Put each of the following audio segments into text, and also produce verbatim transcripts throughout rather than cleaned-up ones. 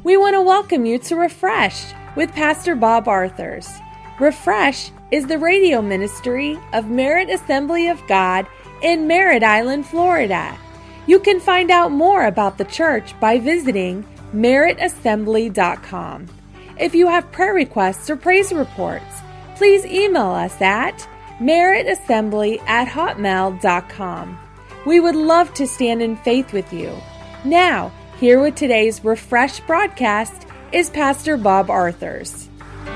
We want to welcome you to Refresh with Pastor Bob Arthurs. Refresh is the radio ministry of Merritt Assembly of God in Merritt Island, Florida. You can find out more about the church by visiting merritt assembly dot com. If you have prayer requests or praise reports, please email us at merritt assembly at hotmail dot com. We would love to stand in faith with you. Now, here with today's Refresh broadcast is Pastor Bob Arthurs.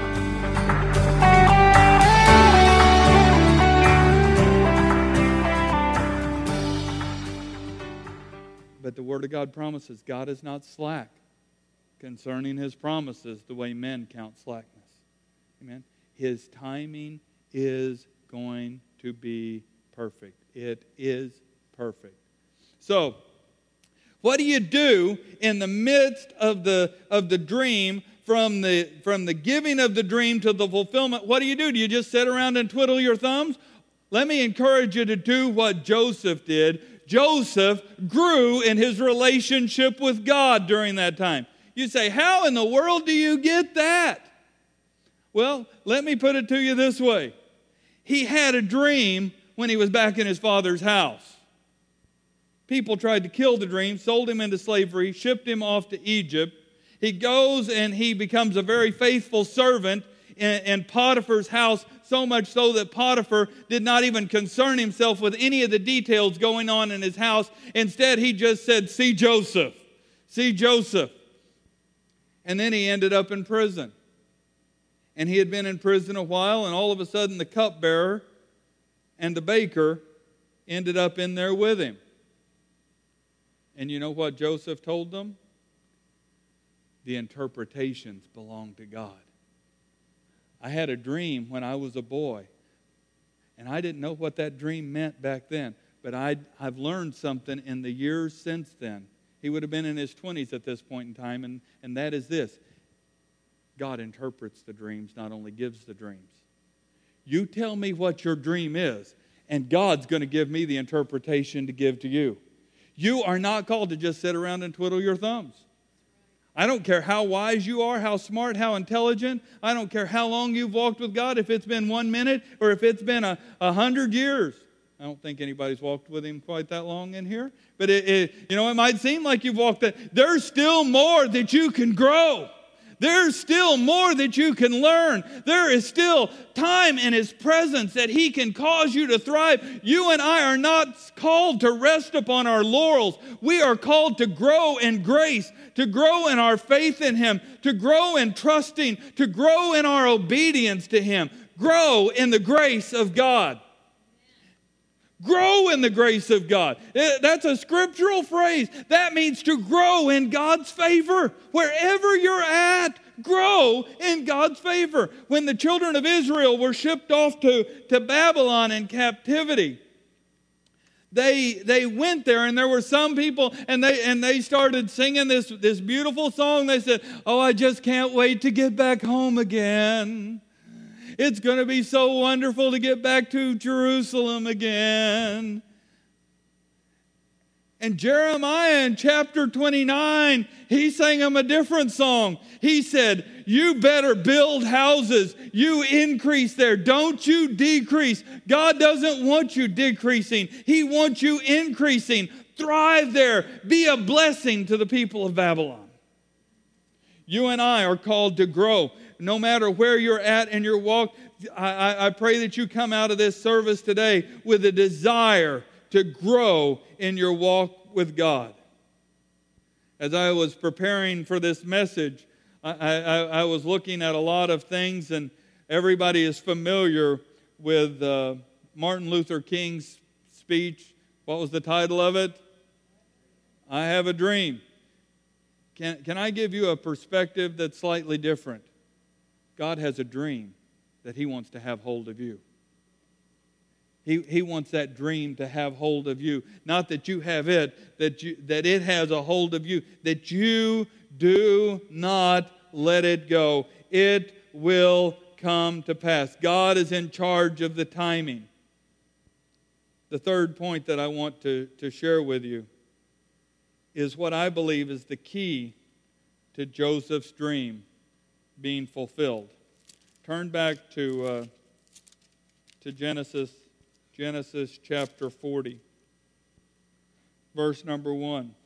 But the Word of God promises God is not slack concerning His promises the way men count slackness. Amen. His timing is going to be perfect. It is perfect. So, what do you do in the midst of the of the dream, from the from the giving of the dream to the fulfillment? What do you do? Do you just sit around and twiddle your thumbs? Let me encourage you to do what Joseph did. Joseph grew in his relationship with God during that time. You say, how in the world do you get that? Well, let me put it to you this way. He had a dream when he was back in his father's house. People tried to kill the dream, sold him into slavery, shipped him off to Egypt. He goes and he becomes a very faithful servant in, in Potiphar's house, so much so that Potiphar did not even concern himself with any of the details going on in his house. Instead, he just said, see Joseph, see Joseph. And then he ended up in prison. And he had been in prison a while, and all of a sudden the cupbearer and the baker ended up in there with him. And you know what Joseph told them? The interpretations belong to God. I had a dream when I was a boy, and I didn't know what that dream meant back then, but I'd, I've learned something in the years since then. He would have been in his twenties at this point in time, and, and that is this. God interprets the dreams, not only gives the dreams. You tell me what your dream is, and God's going to give me the interpretation to give to you. You are not called to just sit around and twiddle your thumbs. I don't care how wise you are, how smart, how intelligent. I don't care how long you've walked with God, if it's been one minute or if it's been a, a hundred years. I don't think anybody's walked with Him quite that long in here. But it, it, you know, it might seem like you've walked that. There's still more that you can grow. There's still more that you can learn. There is still time in His presence that He can cause you to thrive. You and I are not called to rest upon our laurels. We are called to grow in grace, to grow in our faith in Him, to grow in trusting, to grow in our obedience to Him. Grow in the grace of God. Grow in the grace of God. That's a scriptural phrase. That means to grow in God's favor. Wherever you're at, grow in God's favor. When the children of Israel were shipped off to, to Babylon in captivity, they they went there, and there were some people, and they and they started singing this, this beautiful song. They said, oh, I just can't wait to get back home again. It's going to be so wonderful to get back to Jerusalem again. And Jeremiah in chapter twenty-nine, he sang them a different song. He said, you better build houses. You increase there. Don't you decrease. God doesn't want you decreasing. He wants you increasing. Thrive there. Be a blessing to the people of Babylon. You and I are called to grow. No matter where you're at in your walk, I, I pray that you come out of this service today with a desire to grow in your walk with God. As I was preparing for this message, I, I, I was looking at a lot of things, and everybody is familiar with uh, Martin Luther King's speech. What was the title of it? I Have a Dream. Can, can I give you a perspective that's slightly different? God has a dream that He wants to have hold of you. He, he wants that dream to have hold of you. Not that you have it, that, you, that it has a hold of you. That you do not let it go. It will come to pass. God is in charge of the timing. The third point that I want to, to share with you is what I believe is the key to Joseph's dream being fulfilled. Turn back to, uh, to Genesis, Genesis chapter forty, verse number one.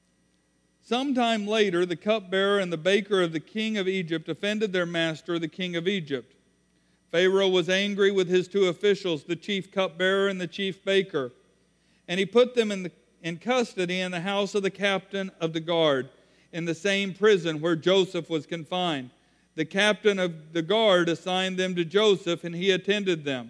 Sometime later, the cupbearer and the baker of the king of Egypt offended their master, the king of Egypt. Pharaoh was angry with his two officials, the chief cupbearer and the chief baker, and he put them in, the, in custody in the house of the captain of the guard, in the same prison where Joseph was confined. The captain of the guard assigned them to Joseph, and he attended them.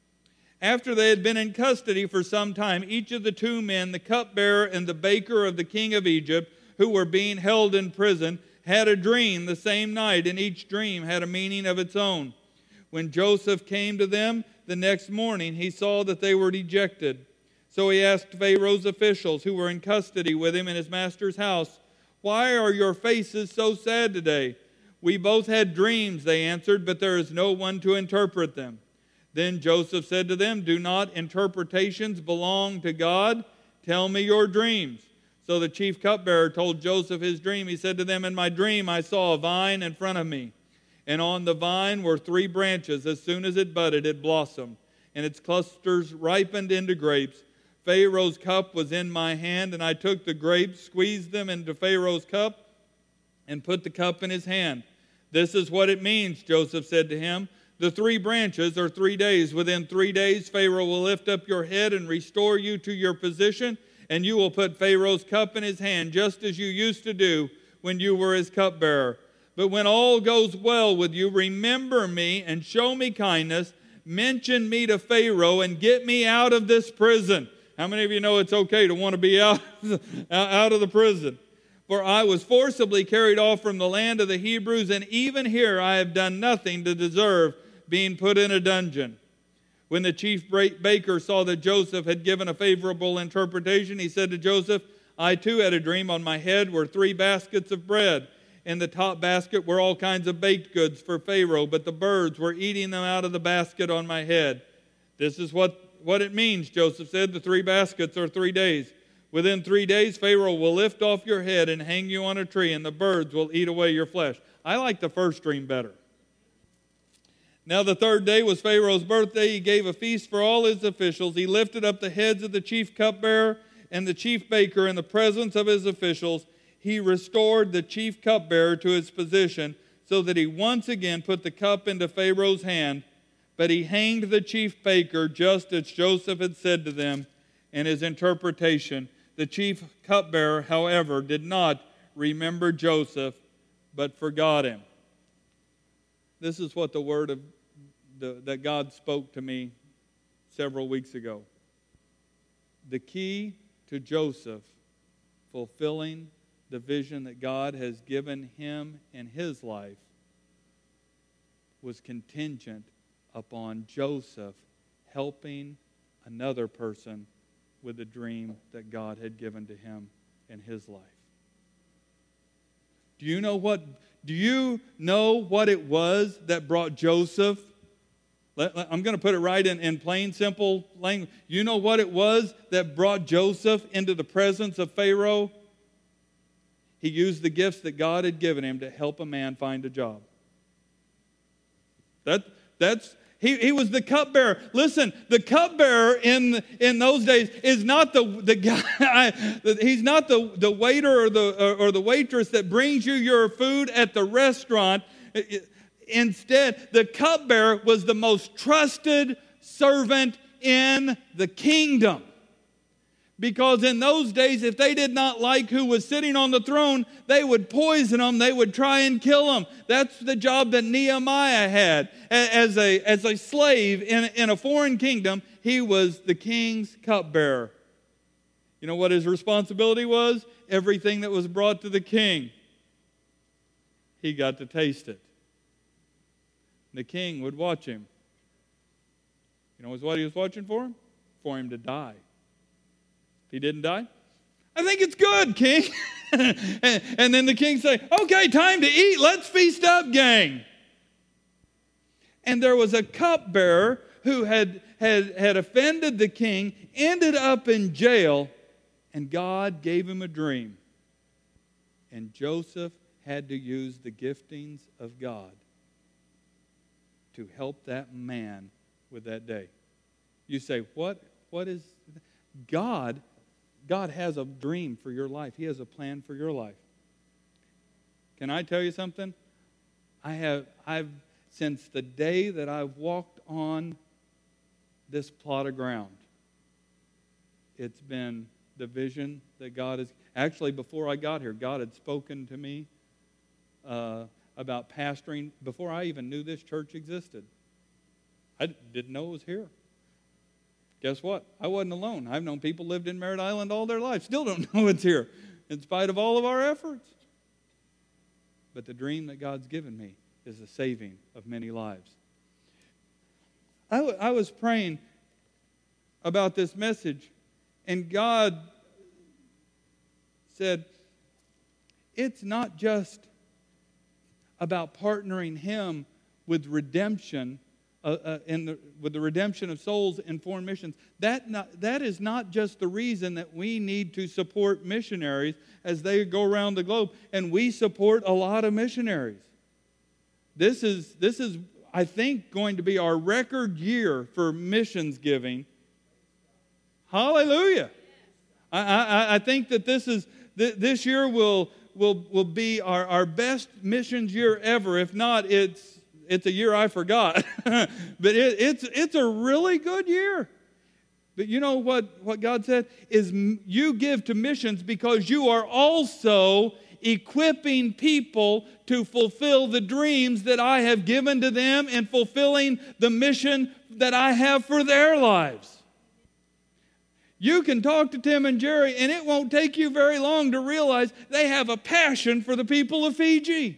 After they had been in custody for some time, each of the two men, the cupbearer and the baker of the king of Egypt, who were being held in prison, had a dream the same night, and each dream had a meaning of its own. When Joseph came to them the next morning, he saw that they were dejected. So he asked Pharaoh's officials, who were in custody with him in his master's house, "Why are your faces so sad today?" "We both had dreams," they answered, "but there is no one to interpret them." Then Joseph said to them, "Do not interpretations belong to God? Tell me your dreams." So the chief cupbearer told Joseph his dream. He said to them, "In my dream I saw a vine in front of me, and on the vine were three branches. As soon as it budded, it blossomed, and its clusters ripened into grapes. Pharaoh's cup was in my hand, and I took the grapes, squeezed them into Pharaoh's cup, and put the cup in his hand." "This is what it means," Joseph said to him. "The three branches are three days. Within three days, Pharaoh will lift up your head and restore you to your position, and you will put Pharaoh's cup in his hand, just as you used to do when you were his cupbearer. But when all goes well with you, remember me and show me kindness. Mention me to Pharaoh and get me out of this prison." How many of you know it's okay to want to be out, out of the prison? "For I was forcibly carried off from the land of the Hebrews, and even here I have done nothing to deserve being put in a dungeon." When the chief baker saw that Joseph had given a favorable interpretation, he said to Joseph, "I too had a dream. On my head were three baskets of bread. In the top basket were all kinds of baked goods for Pharaoh, but the birds were eating them out of the basket on my head." "This is what, what it means," Joseph said. "The three baskets are three days. Within three days, Pharaoh will lift off your head and hang you on a tree, and the birds will eat away your flesh." I like the first dream better. Now the third day was Pharaoh's birthday. He gave a feast for all his officials. He lifted up the heads of the chief cupbearer and the chief baker in the presence of his officials. He restored the chief cupbearer to his position, so that he once again put the cup into Pharaoh's hand. But he hanged the chief baker, just as Joseph had said to them in his interpretation. The chief cupbearer, however, did not remember Joseph, but forgot him. This is what the word of the, that God spoke to me several weeks ago. The key to Joseph fulfilling the vision that God has given him in his life was contingent upon Joseph helping another person with the dream that God had given to him in his life. Do you know what, do you know what it was that brought Joseph? Let, let, I'm going to put it right in, in plain, simple language. You know what it was that brought Joseph into the presence of Pharaoh? He used the gifts that God had given him to help a man find a job. That, that's... He, he was the cupbearer. Listen, the cupbearer in in those days is not the, the guy, he's not the, the waiter or the, or, or the waitress that brings you your food at the restaurant. Instead, the cupbearer was the most trusted servant in the kingdom. Because in those days, if they did not like who was sitting on the throne, they would poison them. They would try and kill them. That's the job that Nehemiah had. As a, as a slave in, in a foreign kingdom, he was the king's cupbearer. You know what his responsibility was? Everything that was brought to the king, he got to taste it. The king would watch him. You know what he was watching for him? For him to die. He didn't die? I think it's good, king. and, and then the king say, "Okay, time to eat. Let's feast up, gang." And there was a cupbearer who had, had, had offended the king, ended up in jail, and God gave him a dream. And Joseph had to use the giftings of God to help that man with that day. You say, what? What is God? God has a dream for your life. He has a plan for your life. Can I tell you something? I have, I've, since the day that I've walked on this plot of ground, it's been the vision that God has, actually before I got here, God had spoken to me uh, about pastoring before I even knew this church existed. I didn't know it was here. Guess what? I wasn't alone. I've known people lived in Merritt Island all their life. Still don't know it's here, in spite of all of our efforts. But the dream that God's given me is the saving of many lives. I, w- I was praying about this message, and God said, it's not just about partnering Him with redemption, uh, uh, in the, with the redemption of souls in foreign missions. That, not, that is not just the reason that we need to support missionaries as they go around the globe, and we support a lot of missionaries. This is, this is, I think, going to be our record year for missions giving. Hallelujah! I, I, I think that this is th- this year will will will be our, our best missions year ever. If not, it's it's a year I forgot. But it, it's it's a really good year. But you know what, what God said is you give to missions because you are also equipping people to fulfill the dreams that I have given to them and fulfilling the mission that I have for their lives. You can talk to Tim and Jerry, and it won't take you very long to realize they have a passion for the people of Fiji.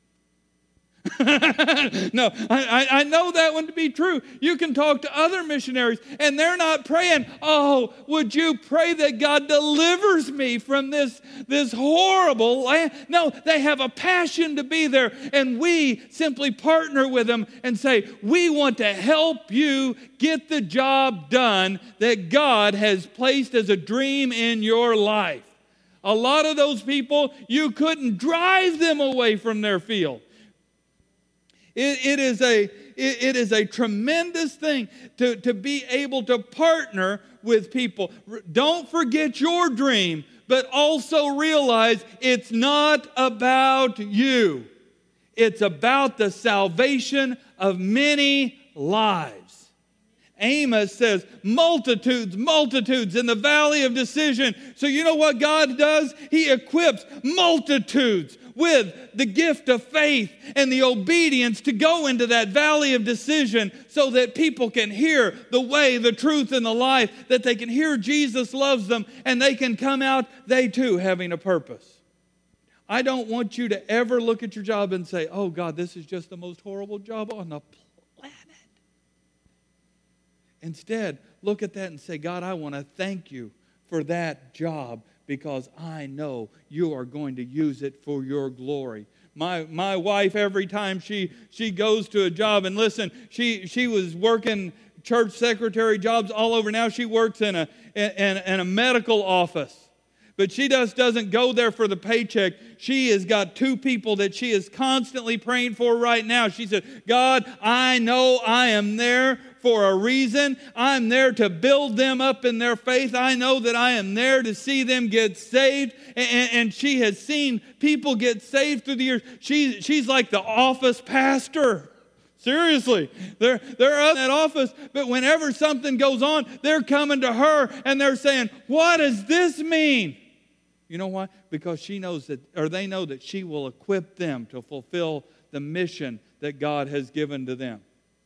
No, I, I know that one to be true. You can talk to other missionaries, and they're not praying, oh, would you pray that God delivers me from this, this horrible land? No, they have a passion to be there, and we simply partner with them and say, we want to help you get the job done that God has placed as a dream in your life. A lot of those people, you couldn't drive them away from their field. It, it, is a, it, it is a tremendous thing to, to be able to partner with people. Don't forget your dream, but also realize it's not about you. It's about the salvation of many lives. Amos says, multitudes, multitudes in the valley of decision. So you know what God does? He equips multitudes with the gift of faith and the obedience to go into that valley of decision so that people can hear the way, the truth, and the life, that they can hear Jesus loves them, and they can come out, they too, having a purpose. I don't want you to ever look at your job and say, oh God, this is just the most horrible job on the planet. Instead, look at that and say, God, I want to thank you for that job because I know you are going to use it for your glory. My my wife, every time she, she goes to a job, and listen, she, she was working church secretary jobs all over. Now she works in a, in, in a medical office. But she just doesn't go there for the paycheck. She has got two people that she is constantly praying for right now. She said, God, I know I am there for a reason. I'm there to build them up in their faith. I know that I am there to see them get saved. And, and she has seen people get saved through the years. She, she's like the office pastor. Seriously, they're, they're in that office, but whenever something goes on, they're coming to her and they're saying, what does this mean? You know why? Because she knows that, or they know that she will equip them to fulfill the mission that God has given to them.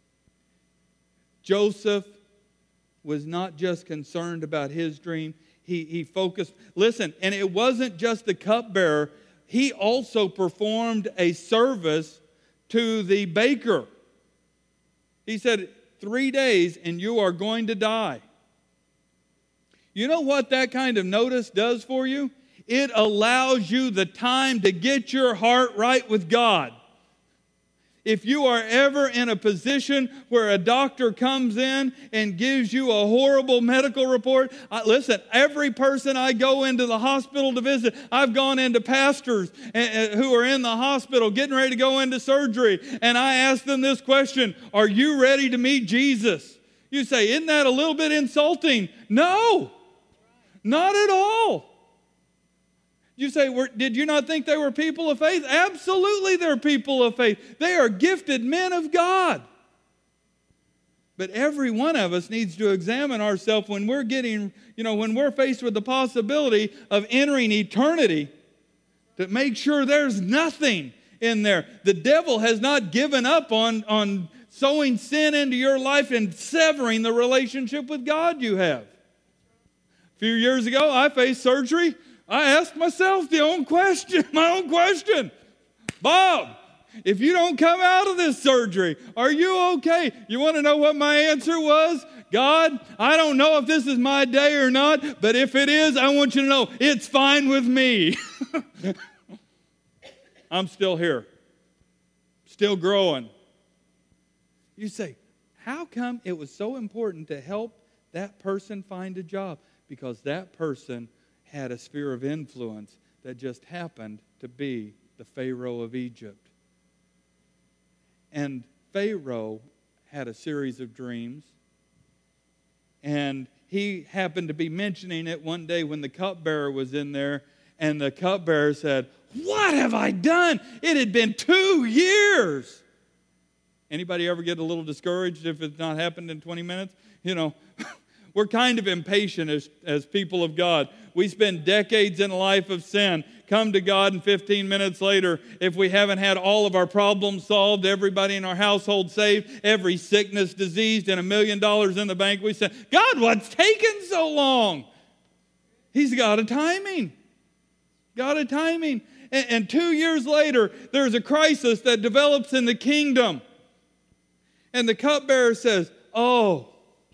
Joseph was not just concerned about his dream. He, he focused. Listen, and it wasn't just the cupbearer. He also performed a service to the baker. He said, three days and you are going to die. You know what that kind of notice does for you? It allows you the time to get your heart right with God. If you are ever in a position where a doctor comes in and gives you a horrible medical report, I, listen, every person I go into the hospital to visit, I've gone into pastors who are in the hospital getting ready to go into surgery, and I ask them this question: are you ready to meet Jesus? You say, isn't that a little bit insulting? No, not at all. You say, were, did you not think they were people of faith? Absolutely, they're people of faith. They are gifted men of God. But every one of us needs to examine ourselves when we're getting, you know, when we're faced with the possibility of entering eternity, to make sure there's nothing in there. The devil has not given up on, on sowing sin into your life and severing the relationship with God you have. A few years ago, I faced surgery. I asked myself the own question, my own question. Bob, if you don't come out of this surgery, are you okay? You want to know what my answer was? God, I don't know if this is my day or not, but if it is, I want you to know it's fine with me. I'm still here, still growing. You say, how come it was so important to help that person find a job? Because that person had a sphere of influence that just happened to be the Pharaoh of Egypt. And Pharaoh had a series of dreams, and he happened to be mentioning it one day when the cupbearer was in there, and the cupbearer said, what have I done? It had been two years. Anybody ever get a little discouraged if it's not happened in twenty minutes? You know, we're kind of impatient as, as people of God. We spend decades in a life of sin, come to God, and fifteen minutes later, if we haven't had all of our problems solved, everybody in our household saved, every sickness diseased, and a million dollars in the bank, we say, God, what's taking so long? He's got a timing. Got a timing. And, and two years later, there's a crisis that develops in the kingdom. And the cupbearer says, oh,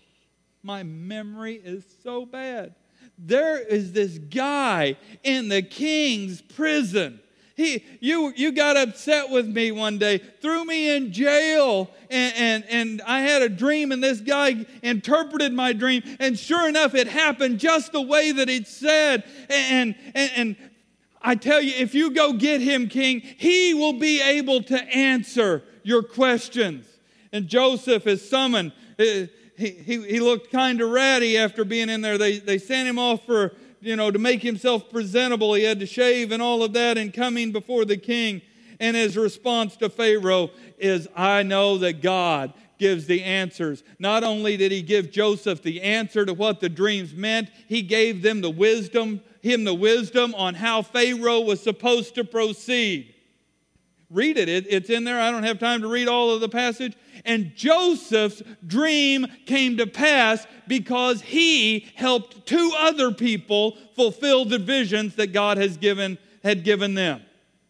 my memory is so bad. There is this guy in the king's prison. He, you, you got upset with me one day, threw me in jail, and, and, and I had a dream, and this guy interpreted my dream, and sure enough, it happened just the way that it said. And, and, and I tell you, if you go get him, king, he will be able to answer your questions. And Joseph is summoned. He, he, he looked kind of ratty after being in there. They, they sent him off for, you know, to make himself presentable. He had to shave and all of that and coming before the king. And his response to Pharaoh is, I know that God gives the answers. Not only did he give Joseph the answer to what the dreams meant, he gave them the wisdom, him the wisdom on how Pharaoh was supposed to proceed. Read it. it. It's in there. I don't have time to read all of the passage. And Joseph's dream came to pass because he helped two other people fulfill the visions that God has given, had given them.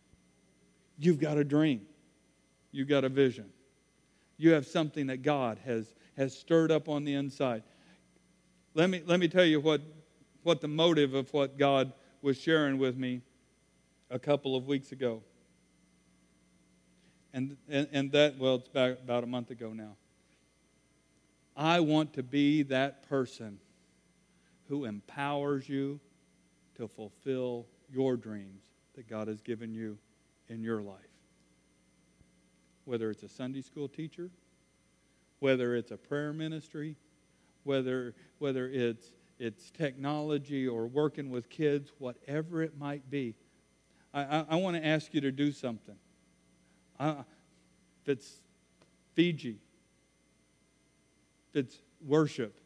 You've got a dream. You've got a vision. You have something that God has, has stirred up on the inside. Let me, let me tell you what, what the motive of what God was sharing with me a couple of weeks ago. And, and and that, well, it's about, about a month ago now. I want to be that person who empowers you to fulfill your dreams that God has given you in your life. Whether it's a Sunday school teacher, whether it's a prayer ministry, whether whether it's it's technology or working with kids, whatever it might be. I, I, I want to ask you to do something. Uh, if it's Fiji, if it's worship,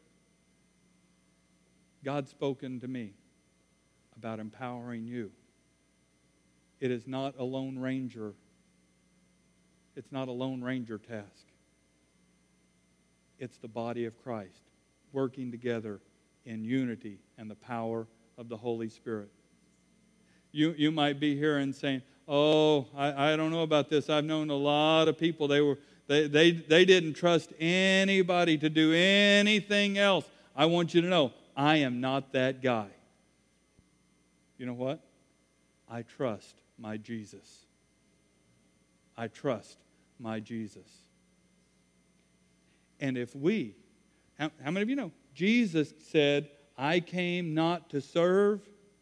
God's spoken to me about empowering you. It is not a Lone Ranger. It's not a Lone Ranger task. It's the body of Christ working together in unity and the power of the Holy Spirit. You, you might be here and saying, oh, I, I don't know about this. I've known a lot of people. They were they, they they didn't trust anybody to do anything else. I want you to know, I am not that guy. You know what? I trust my Jesus. I trust my Jesus. And if we, how, how many of you know, Jesus said, I came not to serve,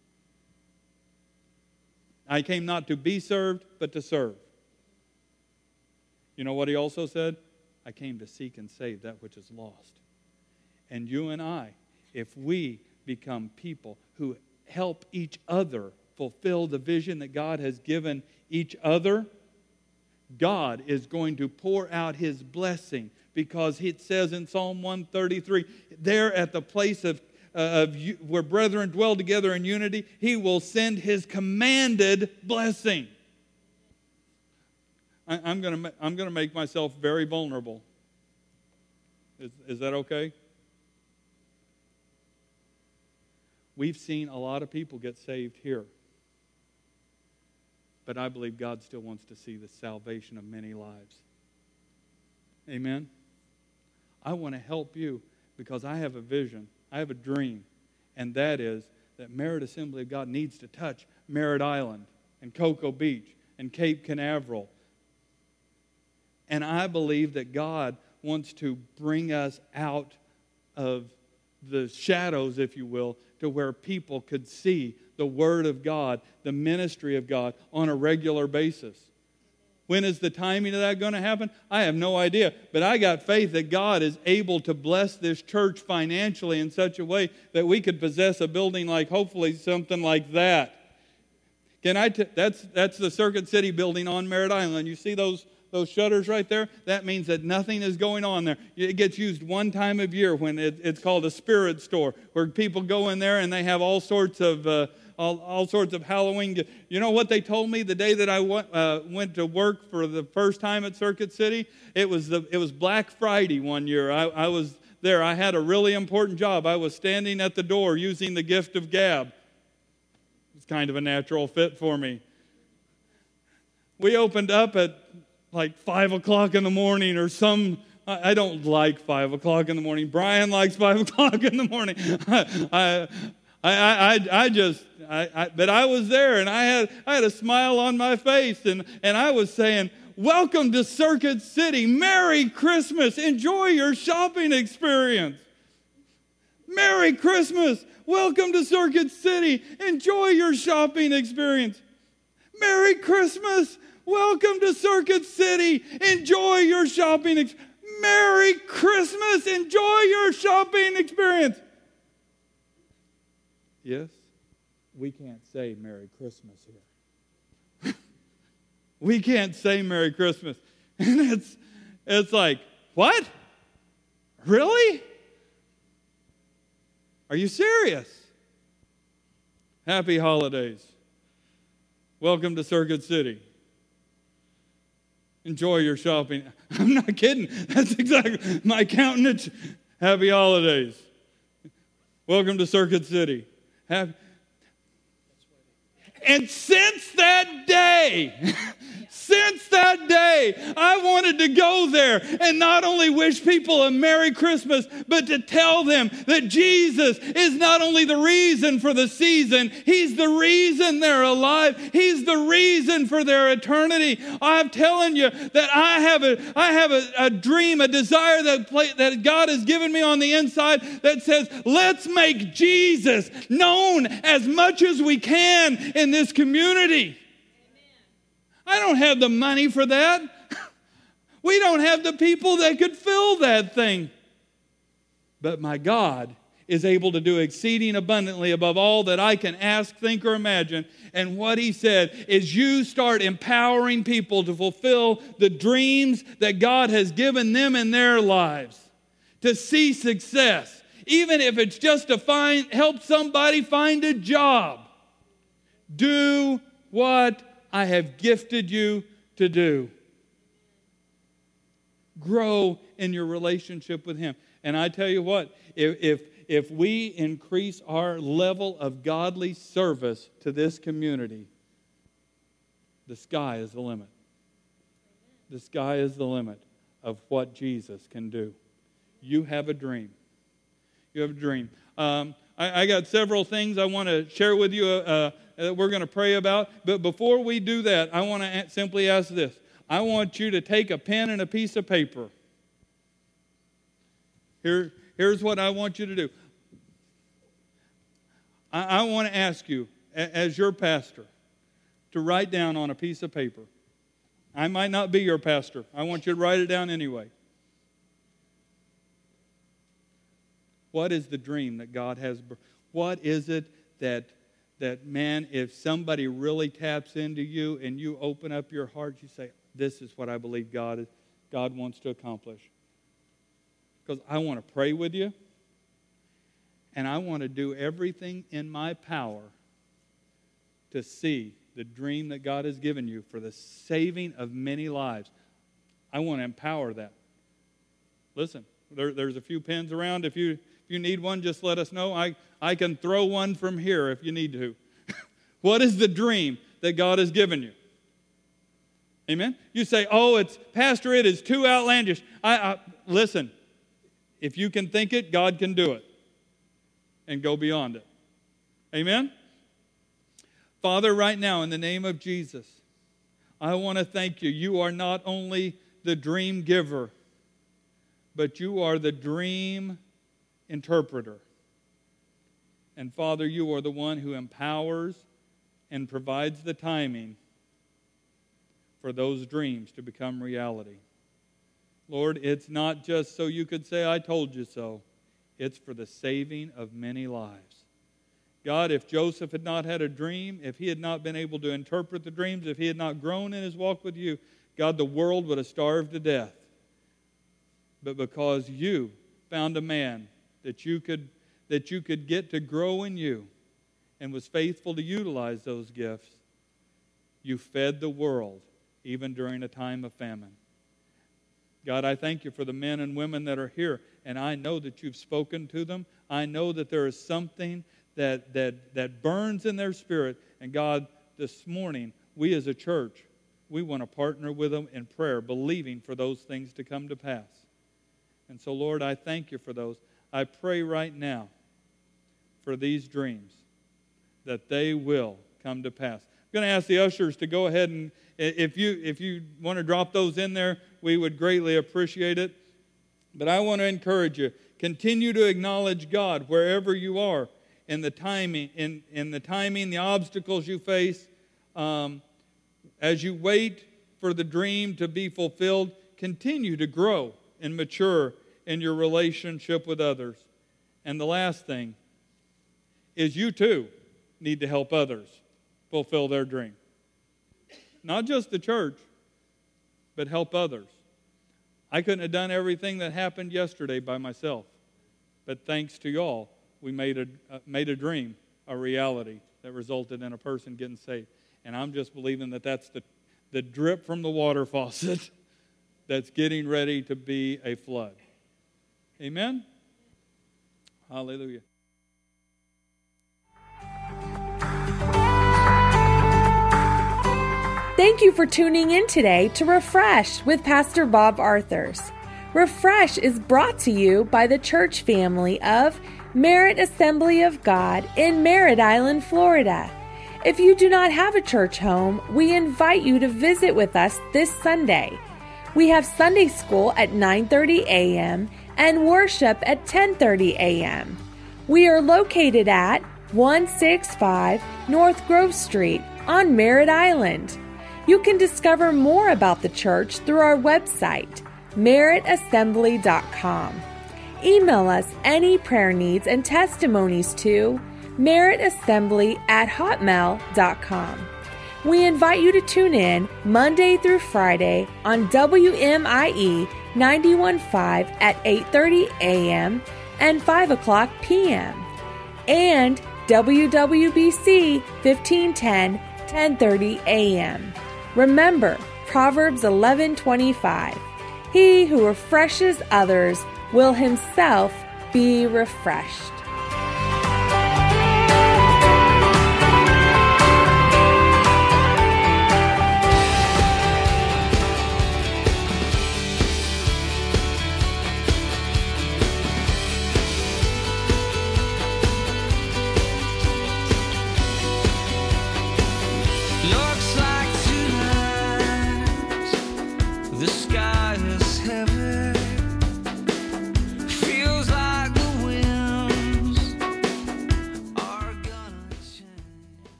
I came not to be served, but to serve. You know what he also said? I came to seek and save that which is lost. And you and I, if we become people who help each other fulfill the vision that God has given each other, God is going to pour out His blessing, because it says in Psalm one thirty-three, there at the place of, uh, of where brethren dwell together in unity, He will send His commanded blessing. I, I'm going to I'm going to make myself very vulnerable. Is, is that okay? We've seen a lot of people get saved here. But I believe God still wants to see the salvation of many lives. Amen? I want to help you because I have a vision. I have a dream. And that is that Merritt Assembly of God needs to touch Merritt Island and Cocoa Beach and Cape Canaveral. And I believe that God wants to bring us out of the shadows, if you will, to where people could see the Word of God, the ministry of God on a regular basis. When is the timing of that going to happen? I have no idea. But I got faith that God is able to bless this church financially in such a way that we could possess a building like, hopefully, something like that. Can I? T- that's that's the Circuit City building on Merritt Island. You see those those shutters right there? That means that nothing is going on there. It gets used one time of year when it, it's called a spirit store, where people go in there and they have all sorts of uh, all, all sorts of Halloween. You know what they told me the day that I went, uh, went to work for the first time at Circuit City? It was the it was Black Friday one year. I, I was there. I had a really important job. I was standing at the door using the gift of gab. It's kind of a natural fit for me. We opened up at like five o'clock in the morning or some, I don't like five o'clock in the morning. Brian likes five o'clock in the morning. I, I, I, I, I just, I, I, but I was there and I had, I had a smile on my face and, and I was saying, welcome to Circuit City. Merry Christmas. Enjoy your shopping experience. Merry Christmas. Welcome to Circuit City. Enjoy your shopping experience. Merry Christmas. Welcome to Circuit City. Enjoy your shopping experience. Merry Christmas. Enjoy your shopping experience. Yes, we can't say Merry Christmas here. We can't say Merry Christmas. And it's, it's like, what? Really? Are you serious? Happy holidays. Welcome to Circuit City. Enjoy your shopping. I'm not kidding. That's exactly my accountant. Happy holidays. Welcome to Circuit City. Happy. And since that day, since that day, I wanted to go there and not only wish people a Merry Christmas, but to tell them that Jesus is not only the reason for the season, He's the reason they're alive. He's the reason for their eternity. I'm telling you that I have a, I have a, a dream, a desire that, play, that God has given me on the inside that says, let's make Jesus known as much as we can in this community. I don't have the money for that. We don't have the people that could fill that thing. But my God is able to do exceeding abundantly above all that I can ask, think, or imagine. And what He said is you start empowering people to fulfill the dreams that God has given them in their lives, to see success, even if it's just to find help somebody find a job. Do what I have gifted you to do. Grow in your relationship with Him. And I tell you what, if, if, if we increase our level of godly service to this community, the sky is the limit. The sky is the limit of what Jesus can do. You have a dream. You have a dream. Um, I, I got several things I want to share with you uh, that we're going to pray about. But before we do that, I want to simply ask this. I want you to take a pen and a piece of paper. Here, here's what I want you to do. I, I want to ask you, as your pastor, to write down on a piece of paper. I might not be your pastor. I want you to write it down anyway. What is the dream that God has? What is it that, that man, if somebody really taps into you and you open up your heart, you say, this is what I believe God is, God wants to accomplish. Because I want to pray with you, and I want to do everything in my power to see the dream that God has given you for the saving of many lives. I want to empower that. Listen, there, there's a few pens around. If you if you need one, just let us know. I, I can throw one from here if you need to. What is the dream that God has given you? Amen? You say, oh, it's, Pastor, it is too outlandish. I, I listen, if you can think it, God can do it and go beyond it. Amen? Father, right now, in the name of Jesus, I want to thank you. You are not only the dream giver, but you are the dream interpreter. And Father, you are the one who empowers and provides the timing for those dreams to become reality. Lord, it's not just so you could say, I told you so. It's for the saving of many lives. God, if Joseph had not had a dream, if he had not been able to interpret the dreams, if he had not grown in his walk with you, God, the world would have starved to death. But because you found a man that you could, that you could get to grow in you and was faithful to utilize those gifts, you fed the world even during a time of famine. God, I thank you for the men and women that are here, and I know that you've spoken to them. I know that there is something that that that burns in their spirit. And God, this morning, we as a church, we want to partner with them in prayer, believing for those things to come to pass. And so, Lord, I thank you for those. I pray right now for these dreams, that they will come to pass. I'm going to ask the ushers to go ahead and, if you if you want to drop those in there, we would greatly appreciate it. But I want to encourage you, continue to acknowledge God wherever you are. In the timing, in, in the timing, the obstacles you face, um, as you wait for the dream to be fulfilled, continue to grow and mature in your relationship with others. And the last thing is you too need to help others fulfill their dream. Not just the church, but help others. I couldn't have done everything that happened yesterday by myself, but thanks to y'all, we made a uh, made a dream a reality that resulted in a person getting saved. And I'm just believing that that's the, the drip from the water faucet that's getting ready to be a flood. Amen? Hallelujah. Thank you for tuning in today to Refresh with Pastor Bob Arthurs. Refresh is brought to you by the church family of Merritt Assembly of God in Merritt Island, Florida. If you do not have a church home, we invite you to visit with us this Sunday. We have Sunday school at nine thirty a.m. and worship at ten thirty a.m. We are located at one sixty-five North Grove Street on Merritt Island. You can discover more about the church through our website, merritt assembly dot com. Email us any prayer needs and testimonies to merrittassembly at hotmail dot com. We invite you to tune in Monday through Friday on W M I E ninety-one point five at eight thirty a.m. and five o'clock p.m. and W W B C fifteen ten, ten thirty a.m. Remember Proverbs eleven twenty-five. He who refreshes others will himself be refreshed.